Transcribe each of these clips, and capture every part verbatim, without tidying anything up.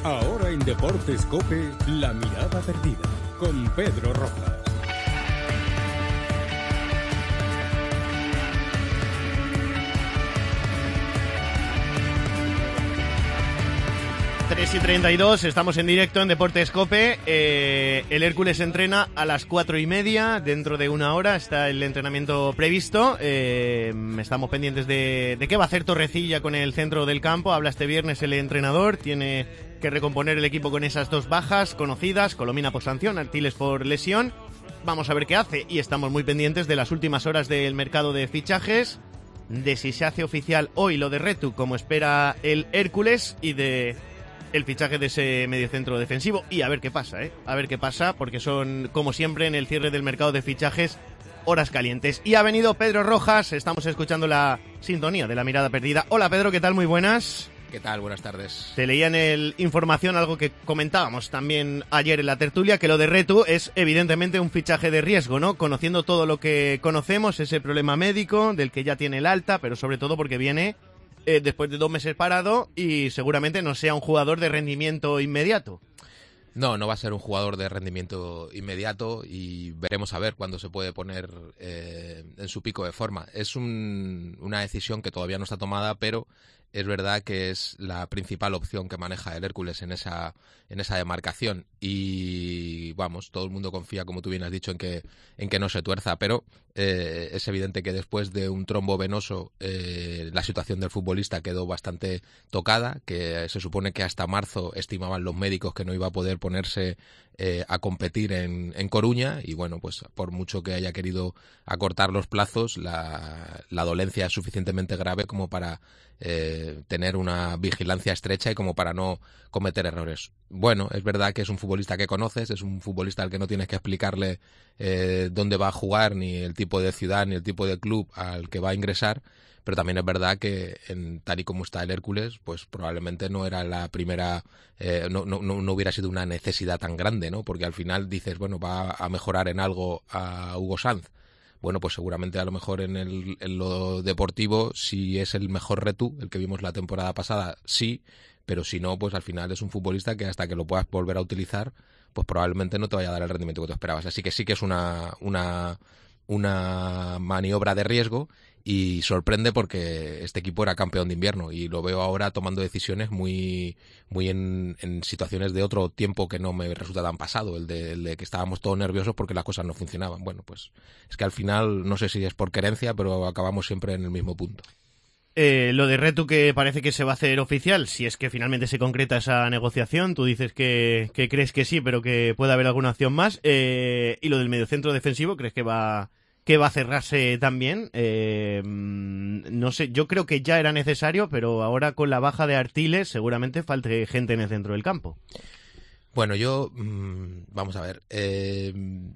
Ahora en Deportes COPE, La Mirada Perdida, con Pedro Rojas. tres y treinta y dos, estamos en directo en Deportes COPE. Eh, el Hércules entrena a las cuatro y media, dentro de una hora está el entrenamiento previsto. Eh, estamos pendientes de, de qué va a hacer Torrecilla con el centro del campo. Habla este viernes el entrenador, tiene que recomponer el equipo con esas dos bajas conocidas, Colomina por sanción, Artiles por lesión. Vamos a ver qué hace y estamos muy pendientes de las últimas horas del mercado de fichajes, de si se hace oficial hoy lo de Retu como espera el Hércules y de el fichaje de ese mediocentro defensivo, y a ver qué pasa, ¿eh? A ver qué pasa, porque son, como siempre, en el cierre del mercado de fichajes, horas calientes. Y ha venido Pedro Rojas, estamos escuchando la sintonía de La Mirada Perdida. Hola Pedro, ¿qué tal? Muy buenas. ¿Qué tal? Buenas tardes. Te leía en el Información algo que comentábamos también ayer en la tertulia, que lo de Retu es evidentemente un fichaje de riesgo, ¿no? Conociendo todo lo que conocemos, ese problema médico del que ya tiene el alta, pero sobre todo porque viene Eh, después de dos meses parado y seguramente no sea un jugador de rendimiento inmediato. No, no va a ser un jugador de rendimiento inmediato y veremos a ver cuándo se puede poner eh, en su pico de forma. Es un, una decisión que todavía no está tomada, pero es verdad que es la principal opción que maneja el Hércules en esa en esa demarcación y vamos, todo el mundo confía, como tú bien has dicho, en que en que no se tuerza, pero eh, es evidente que después de un trombo venoso eh, la situación del futbolista quedó bastante tocada, que se supone que hasta marzo estimaban los médicos que no iba a poder ponerse eh, a competir en, en Coruña y bueno, pues por mucho que haya querido acortar los plazos, la, la dolencia es suficientemente grave como para eh, tener una vigilancia estrecha y como para no cometer errores. Bueno, es verdad que es un futbolista que conoces, es un futbolista al que no tienes que explicarle eh, dónde va a jugar, ni el tipo de ciudad, ni el tipo de club al que va a ingresar, pero también es verdad que en, tal y como está el Hércules, pues probablemente no era la primera, eh, no, no, no hubiera sido una necesidad tan grande, ¿no? Porque al final dices, bueno, va a mejorar en algo a Hugo Sanz. Bueno, pues seguramente a lo mejor en, el, en lo deportivo, si es el mejor Retu, el que vimos la temporada pasada, sí, pero si no, pues al final es un futbolista que hasta que lo puedas volver a utilizar, pues probablemente no te vaya a dar el rendimiento que tú esperabas. Así que sí que es una, una, una maniobra de riesgo y sorprende porque este equipo era campeón de invierno y lo veo ahora tomando decisiones muy, muy en, en situaciones de otro tiempo que no me resulta tan pasado, el de, el de que estábamos todos nerviosos porque las cosas no funcionaban. Bueno, pues es que al final, no sé si es por querencia, pero acabamos siempre en el mismo punto. Eh, lo de Retu, que parece que se va a hacer oficial, si es que finalmente se concreta esa negociación, tú dices que, que crees que sí, pero que puede haber alguna opción más, eh, y lo del mediocentro defensivo, ¿crees que va que va a cerrarse también? Eh, no sé, yo creo que ya era necesario, pero ahora con la baja de Artiles seguramente falte gente en el centro del campo. Bueno, yo, mmm, vamos a ver, eh,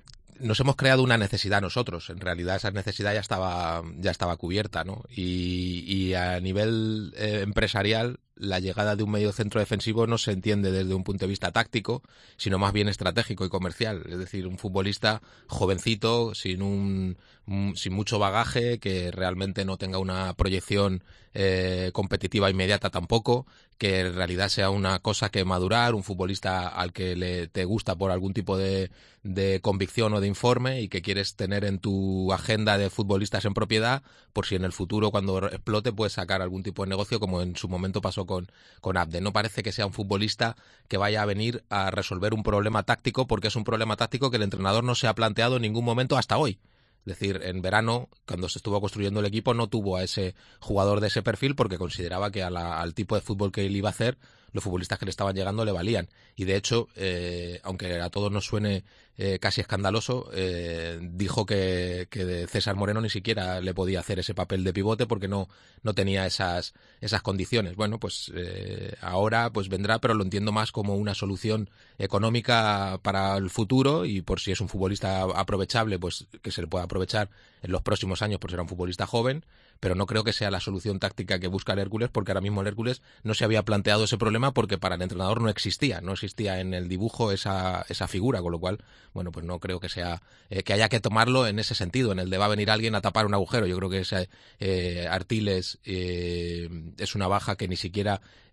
nos hemos creado una necesidad nosotros. En realidad esa necesidad ya estaba ya estaba cubierta, ¿no? Y, y a nivel eh, empresarial, la llegada de un medio centro defensivo no se entiende desde un punto de vista táctico, sino más bien estratégico y comercial. Es decir, un futbolista jovencito, sin un sin mucho bagaje, que realmente no tenga una proyección eh, competitiva inmediata tampoco, que en realidad sea una cosa que madurar, un futbolista al que le te gusta por algún tipo de, de convicción o de informe y que quieres tener en tu agenda de futbolistas en propiedad, por si en el futuro, cuando explote, puedes sacar algún tipo de negocio, como en su momento pasó con, con Abde. No parece que sea un futbolista que vaya a venir a resolver un problema táctico, porque es un problema táctico que el entrenador no se ha planteado en ningún momento hasta hoy. Es decir, en verano, cuando se estuvo construyendo el equipo, no tuvo a ese jugador de ese perfil porque consideraba que a la, al tipo de fútbol que él iba a hacer, los futbolistas que le estaban llegando le valían. Y de hecho, eh, aunque a todos nos suene eh, casi escandaloso, eh, dijo que, que César Moreno ni siquiera le podía hacer ese papel de pivote porque no, no tenía esas, esas condiciones. Bueno, pues eh, ahora pues vendrá, pero lo entiendo más como una solución económica para el futuro y por si es un futbolista aprovechable, pues que se le pueda aprovechar en los próximos años por ser un futbolista joven, pero no creo que sea la solución táctica que busca el Hércules, porque ahora mismo el Hércules no se había planteado ese problema porque para el entrenador no existía, no existía en el dibujo esa, esa figura, con lo cual, bueno, pues no creo que sea eh, que haya que tomarlo en ese sentido, en el de va a venir alguien a tapar un agujero. Yo creo que ese eh, Artiles eh, es una baja que ni siquiera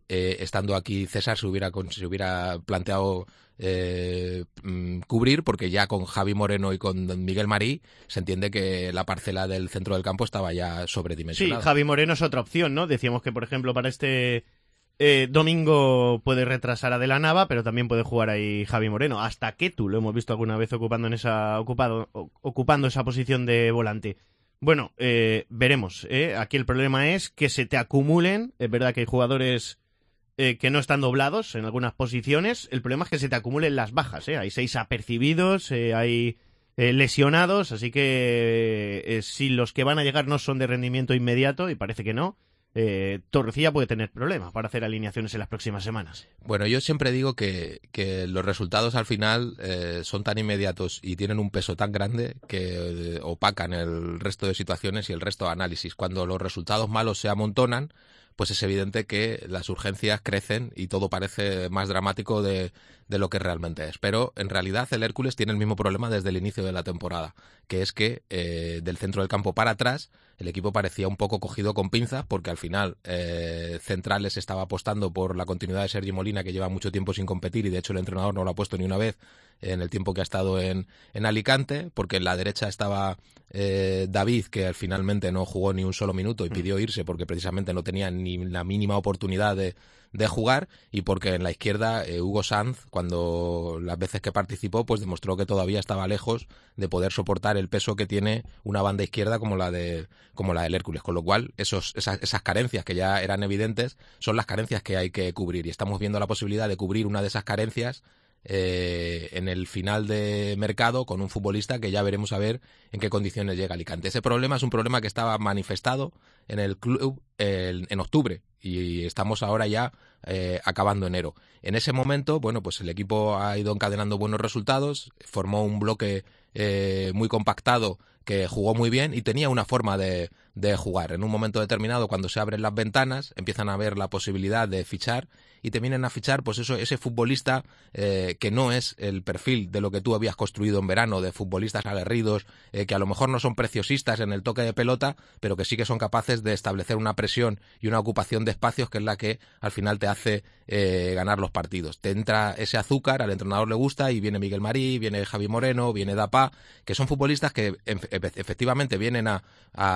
eh, estando aquí César se hubiera, se hubiera planteado eh, cubrir, porque ya con Javi Moreno y con Miguel Marí se entiende que la parcela del centro del campo estaba ya sobredimensionada. Sí, Javi Moreno es otra opción, ¿no? Decíamos que, por ejemplo, para este eh, domingo puede retrasar a De la Nava, pero también puede jugar ahí Javi Moreno. Hasta Ketu lo hemos visto alguna vez ocupando en esa ocupado ocupando esa posición de volante. Bueno, eh, veremos. ¿eh? Aquí el problema es que se te acumulen. Es verdad que hay jugadores eh, que no están doblados en algunas posiciones. El problema es que se te acumulen las bajas. ¿eh? Hay seis apercibidos, eh, hay eh, lesionados, así que eh, si los que van a llegar no son de rendimiento inmediato, y parece que no, eh, Torrecilla puede tener problemas para hacer alineaciones en las próximas semanas. Bueno, yo siempre digo que, que los resultados al final eh, son tan inmediatos y tienen un peso tan grande que eh, opacan el resto de situaciones y el resto de análisis. Cuando los resultados malos se amontonan, pues es evidente que las urgencias crecen y todo parece más dramático de, de lo que realmente es. Pero en realidad el Hércules tiene el mismo problema desde el inicio de la temporada, que es que eh, del centro del campo para atrás el equipo parecía un poco cogido con pinzas, porque al final eh, Centrales estaba apostando por la continuidad de Sergi Molina, que lleva mucho tiempo sin competir, y de hecho el entrenador no lo ha puesto ni una vez en el tiempo que ha estado en, en Alicante, porque en la derecha estaba eh, David, que finalmente no jugó ni un solo minuto y pidió irse porque precisamente no tenía ni la mínima oportunidad de, de jugar, y porque en la izquierda eh, Hugo Sanz, cuando las veces que participó, pues demostró que todavía estaba lejos de poder soportar el peso que tiene una banda izquierda como la de como la del Hércules, con lo cual esos, esas, esas carencias que ya eran evidentes son las carencias que hay que cubrir, y estamos viendo la posibilidad de cubrir una de esas carencias Eh, en el final de mercado con un futbolista que ya veremos a ver en qué condiciones llega Alicante. Ese problema es un problema que estaba manifestado en el club el, en octubre, y estamos ahora ya eh, acabando enero. En ese momento, bueno, pues el equipo ha ido encadenando buenos resultados, formó un bloque eh, muy compactado que jugó muy bien y tenía una forma de, de jugar. En un momento determinado, cuando se abren las ventanas, empiezan a ver la posibilidad de fichar y te vienen a fichar, pues eso, ese futbolista eh, que no es el perfil de lo que tú habías construido en verano, de futbolistas aguerridos, eh, que a lo mejor no son preciosistas en el toque de pelota, pero que sí que son capaces de establecer una presión y una ocupación de espacios que es la que al final te hace eh, ganar los partidos. Te entra ese azúcar, al entrenador le gusta, y viene Miguel Marí, viene Javi Moreno, viene Dapá, que son futbolistas que efectivamente vienen a,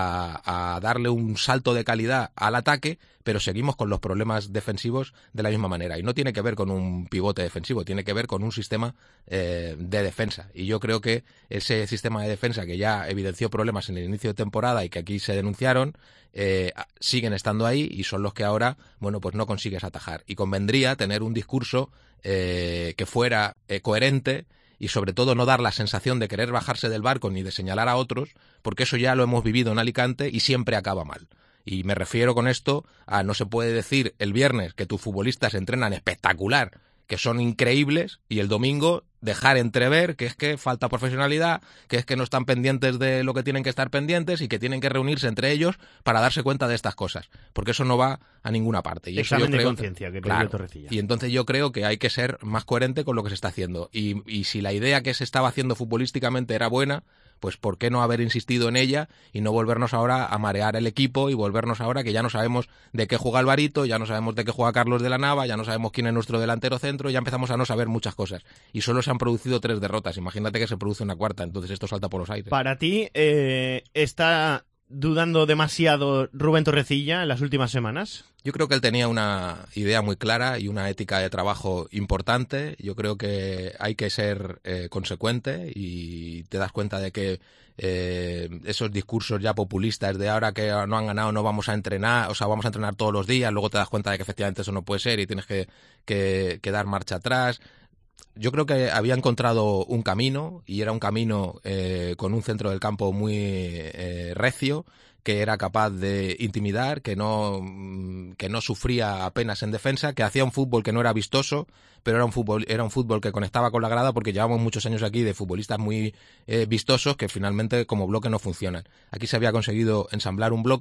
a, a darle un salto de calidad al ataque, pero seguimos con los problemas defensivos de la misma manera. Y no tiene que ver con un pivote defensivo, tiene que ver con un sistema eh, de defensa. Y yo creo que ese sistema de defensa, que ya evidenció problemas en el inicio de temporada y que aquí se denunciaron, eh, siguen estando ahí, y son los que ahora, bueno, pues no consigues atajar. Y convendría tener un discurso eh, que fuera eh, coherente, y sobre todo no dar la sensación de querer bajarse del barco ni de señalar a otros, porque eso ya lo hemos vivido en Alicante y siempre acaba mal. Y me refiero con esto a: no se puede decir el viernes que tus futbolistas entrenan espectacular, que son increíbles, y el domingo dejar entrever que es que falta profesionalidad, que es que no están pendientes de lo que tienen que estar pendientes y que tienen que reunirse entre ellos para darse cuenta de estas cosas, porque eso no va a ninguna parte. Y Examen eso yo de creo, conciencia que claro, pidió Torrecilla. Y entonces yo creo que hay que ser más coherente con lo que se está haciendo. Y, y si la idea que se estaba haciendo futbolísticamente era buena, pues ¿por qué no haber insistido en ella y no volvernos ahora a marear el equipo y volvernos ahora que ya no sabemos de qué juega Alvarito, ya no sabemos de qué juega Carlos de la Nava, ya no sabemos quién es nuestro delantero centro, ya empezamos a no saber muchas cosas? Y solo se han producido tres derrotas, imagínate que se produce una cuarta, entonces esto salta por los aires. Para ti, eh, ¿está dudando demasiado Rubén Torrecilla en las últimas semanas? Yo creo que él tenía una idea muy clara y una ética de trabajo importante. Yo creo que hay que ser eh, consecuente, y te das cuenta de que eh, esos discursos ya populistas de ahora que no han ganado no vamos a entrenar, o sea, vamos a entrenar todos los días, luego te das cuenta de que efectivamente eso no puede ser y tienes que, que, que dar marcha atrás. Yo creo que había encontrado un camino, y era un camino eh, con un centro del campo muy eh, recio, que era capaz de intimidar, que no, que no sufría apenas en defensa, que hacía un fútbol que no era vistoso, pero era un fútbol, era un fútbol que conectaba con la grada, porque llevamos muchos años aquí de futbolistas muy eh, vistosos que finalmente como bloque no funcionan. Aquí se había conseguido ensamblar un bloque,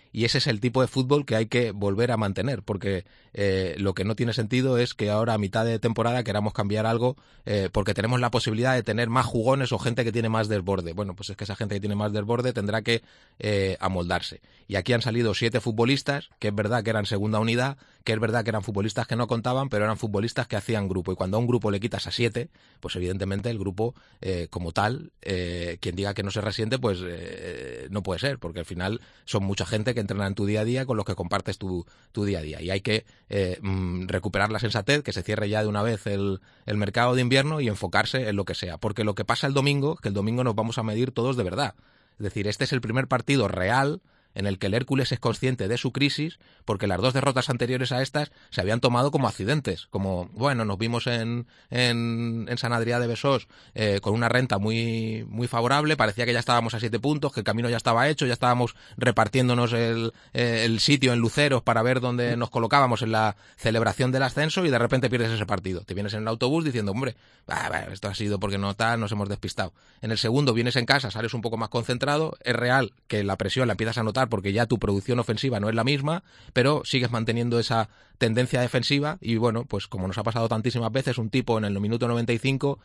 Y ese es el tipo de fútbol que hay que volver a mantener, porque eh, lo que no tiene sentido es que ahora a mitad de temporada queramos cambiar algo eh, porque tenemos la posibilidad de tener más jugones o gente que tiene más desborde. Bueno, pues es que esa gente que tiene más desborde tendrá que eh, amoldarse. Y aquí han salido siete futbolistas, que es verdad que eran segunda unidad, que es verdad que eran futbolistas que no contaban, pero eran futbolistas que hacían grupo. Y cuando a un grupo le quitas a siete, pues evidentemente el grupo eh, como tal, eh, quien diga que no se resiente, pues eh, no puede ser, porque al final son mucha gente que entrena en tu día a día con los que compartes tu, tu día a día. Y hay que eh, mm, recuperar la sensatez, que se cierre ya de una vez el, el mercado de invierno y enfocarse en lo que sea. Porque lo que pasa el domingo, es que el domingo nos vamos a medir todos de verdad. Es decir, este es el primer partido real en el que el Hércules es consciente de su crisis, porque las dos derrotas anteriores a estas se habían tomado como accidentes, como, bueno, nos vimos en, en, en Sant Adrià de Besós eh, con una renta muy, muy favorable, parecía que ya estábamos a siete puntos, que el camino ya estaba hecho, ya estábamos repartiéndonos el, eh, el sitio en luceros para ver dónde nos colocábamos en la celebración del ascenso, y de repente pierdes ese partido. Te vienes en el autobús diciendo, hombre, bah, bah, esto ha sido porque no tal, nos hemos despistado. En el segundo vienes en casa, sales un poco más concentrado, es real que la presión la empiezas a notar porque ya tu producción ofensiva no es la misma, pero sigues manteniendo esa tendencia defensiva y bueno, pues como nos ha pasado tantísimas veces, un tipo en el minuto noventa y cinco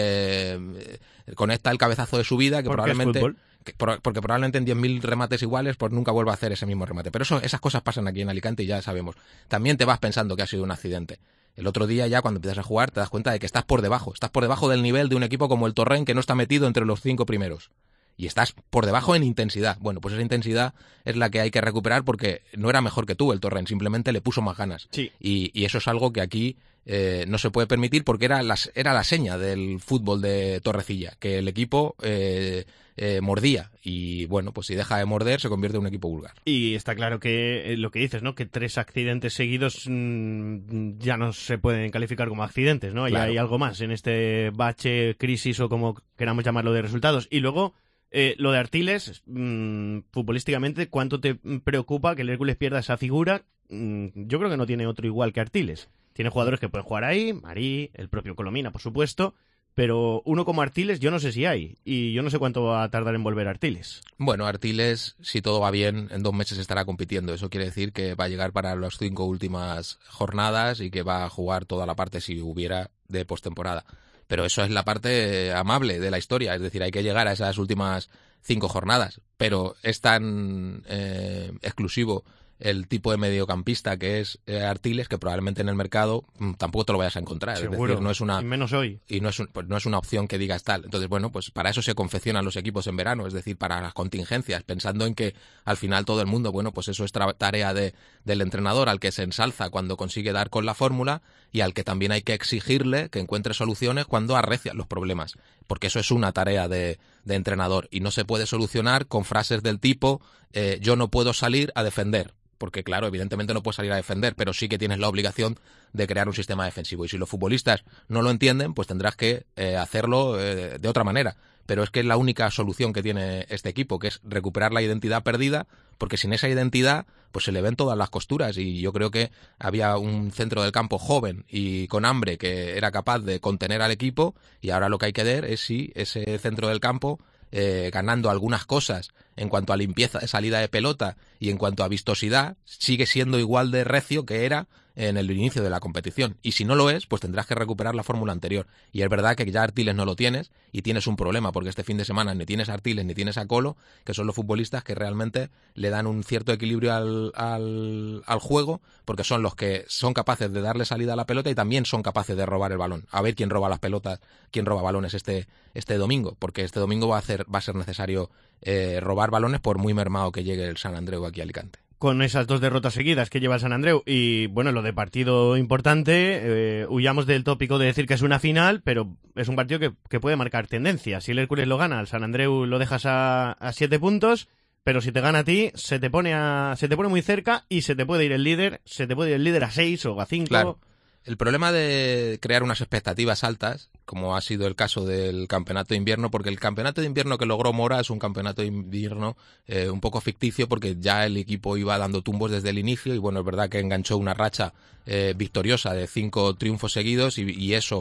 eh, conecta el cabezazo de su vida que probablemente... Que, porque probablemente en diez mil remates iguales pues nunca vuelva a hacer ese mismo remate. Pero eso, esas cosas pasan aquí en Alicante y ya sabemos. También te vas pensando que ha sido un accidente. El otro día ya cuando empiezas a jugar te das cuenta de que estás por debajo. Estás por debajo del nivel de un equipo como el Torrent que no está metido entre los cinco primeros. Y estás por debajo en intensidad. Bueno, pues esa intensidad es la que hay que recuperar porque no era mejor que tú el Torrent, simplemente le puso más ganas. Sí. Y, y eso es algo que aquí eh, no se puede permitir porque era la, era la seña del fútbol de Torrecilla, que el equipo eh, eh, mordía. Y bueno, pues si deja de morder se convierte en un equipo vulgar. Y está claro que eh, lo que dices, ¿no? Que tres accidentes seguidos mmm, ya no se pueden calificar como accidentes, ¿no? Claro. Y hay algo más en este bache, crisis o como queramos llamarlo de resultados. Y luego... Eh, lo de Artiles, mmm, futbolísticamente, ¿cuánto te preocupa que el Hércules pierda esa figura? Mm, yo creo que no tiene otro igual que Artiles. Tiene jugadores que pueden jugar ahí, Marí, el propio Colomina, por supuesto, pero uno como Artiles yo no sé si hay, y yo no sé cuánto va a tardar en volver Artiles. Bueno, Artiles, si todo va bien, en dos meses estará compitiendo. Eso quiere decir que va a llegar para las cinco últimas jornadas y que va a jugar toda la parte, si hubiera, de postemporada. Pero eso es la parte amable de la historia, es decir, hay que llegar a esas últimas cinco jornadas, pero es tan eh, exclusivo el tipo de mediocampista que es eh, Artiles que probablemente en el mercado mmm, tampoco te lo vayas a encontrar. Seguro, es decir, no es una, y menos hoy. Y no es, un, pues no es una opción que digas tal. Entonces, bueno, pues para eso se confeccionan los equipos en verano, es decir, para las contingencias, pensando en que al final todo el mundo, bueno, pues eso es tarea de, del entrenador al que se ensalza cuando consigue dar con la fórmula y al que también hay que exigirle que encuentre soluciones cuando arrecian los problemas, porque eso es una tarea de, de entrenador y no se puede solucionar con frases del tipo eh, yo no puedo salir a defender. Porque claro, evidentemente no puedes salir a defender, pero sí que tienes la obligación de crear un sistema defensivo. Y si los futbolistas no lo entienden, pues tendrás que eh, hacerlo eh, de otra manera. Pero es que es la única solución que tiene este equipo, que es recuperar la identidad perdida, porque sin esa identidad pues se le ven todas las costuras. Y yo creo que había un centro del campo joven y con hambre que era capaz de contener al equipo, y ahora lo que hay que ver es si ese centro del campo, Eh, ganando algunas cosas en cuanto a limpieza de salida de pelota y en cuanto a vistosidad, sigue siendo igual de recio que era en el inicio de la competición. Y si no lo es, pues tendrás que recuperar la fórmula anterior. Y es verdad que ya Artiles no lo tienes y tienes un problema, porque este fin de semana ni tienes a Artiles ni tienes a Colo, que son los futbolistas que realmente le dan un cierto equilibrio al, al, al juego, porque son los que son capaces de darle salida a la pelota y también son capaces de robar el balón. A ver quién roba las pelotas, quién roba balones este, este domingo, porque este domingo va a, hacer, va a ser necesario eh, robar balones por muy mermado que llegue el Sant Andreu aquí a Alicante. Con esas dos derrotas seguidas que lleva el Sant Andreu y bueno, lo de partido importante, eh, huyamos del tópico de decir que es una final, pero es un partido que, que puede marcar tendencia. Si el Hércules lo gana, el Sant Andreu lo dejas a, a siete puntos, pero si te gana a ti, se te pone a, se te pone muy cerca y se te puede ir el líder, se te puede ir el líder a seis o a cinco. Claro. El problema de crear unas expectativas altas, como ha sido el caso del campeonato de invierno, porque el campeonato de invierno que logró Mora es un campeonato de invierno eh, un poco ficticio, porque ya el equipo iba dando tumbos desde el inicio y bueno, es verdad que enganchó una racha eh, victoriosa de cinco triunfos seguidos y, y eso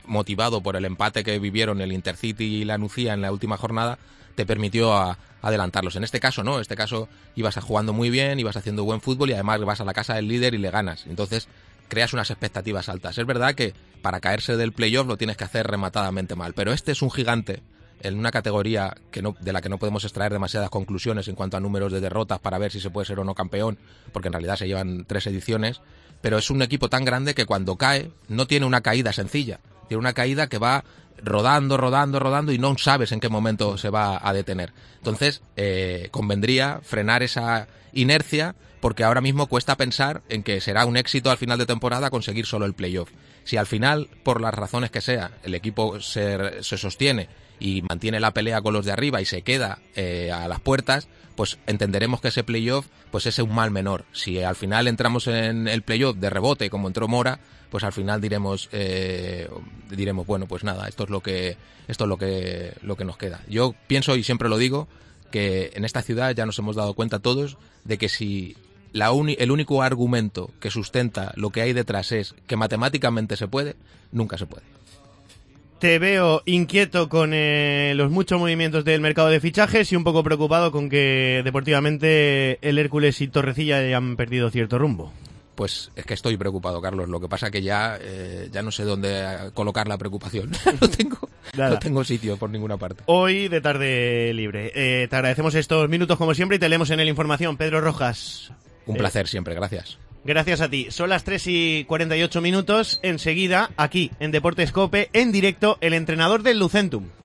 motivado por el empate que vivieron el Intercity y la Nucía en la última jornada, te permitió a, adelantarlos. En este caso no, en este caso ibas jugando muy bien, ibas haciendo buen fútbol y además vas a la casa del líder y le ganas. Entonces creas unas expectativas altas. Es verdad que para caerse del playoff lo tienes que hacer rematadamente mal, pero este es un gigante en una categoría que no, de la que no podemos extraer demasiadas conclusiones en cuanto a números de derrotas para ver si se puede ser o no campeón, porque en realidad se llevan tres ediciones, pero es un equipo tan grande que cuando cae no tiene una caída sencilla, tiene una caída que va rodando, rodando, rodando y no sabes en qué momento se va a detener. Entonces, eh, convendría frenar esa inercia, porque ahora mismo cuesta pensar en que será un éxito al final de temporada conseguir solo el playoff. Si al final, por las razones que sea, el equipo se, se sostiene y mantiene la pelea con los de arriba y se queda eh, a las puertas, pues entenderemos que ese playoff pues es un mal menor. Si al final entramos en el playoff de rebote como entró Mora, pues al final diremos eh, diremos bueno, pues nada, esto es lo que esto es lo que lo que nos queda. Yo pienso, y siempre lo digo, que en esta ciudad ya nos hemos dado cuenta todos de que si la uni- el único argumento que sustenta lo que hay detrás es que matemáticamente se puede, nunca se puede. Te veo inquieto con eh, los muchos movimientos del mercado de fichajes y un poco preocupado con que deportivamente el Hércules y Torrecilla hayan perdido cierto rumbo. Pues es que estoy preocupado, Carlos. Lo que pasa que ya eh, ya no sé dónde colocar la preocupación. no tengo no tengo sitio por ninguna parte. Hoy de tarde libre. Eh, te agradecemos estos minutos como siempre y te leemos en el Información. Pedro Rojas. Un eh, placer siempre, gracias. Gracias a ti. Son las tres y cuarenta y ocho minutos. Enseguida, aquí en Deportes COPE, en directo, el entrenador del Lucentum.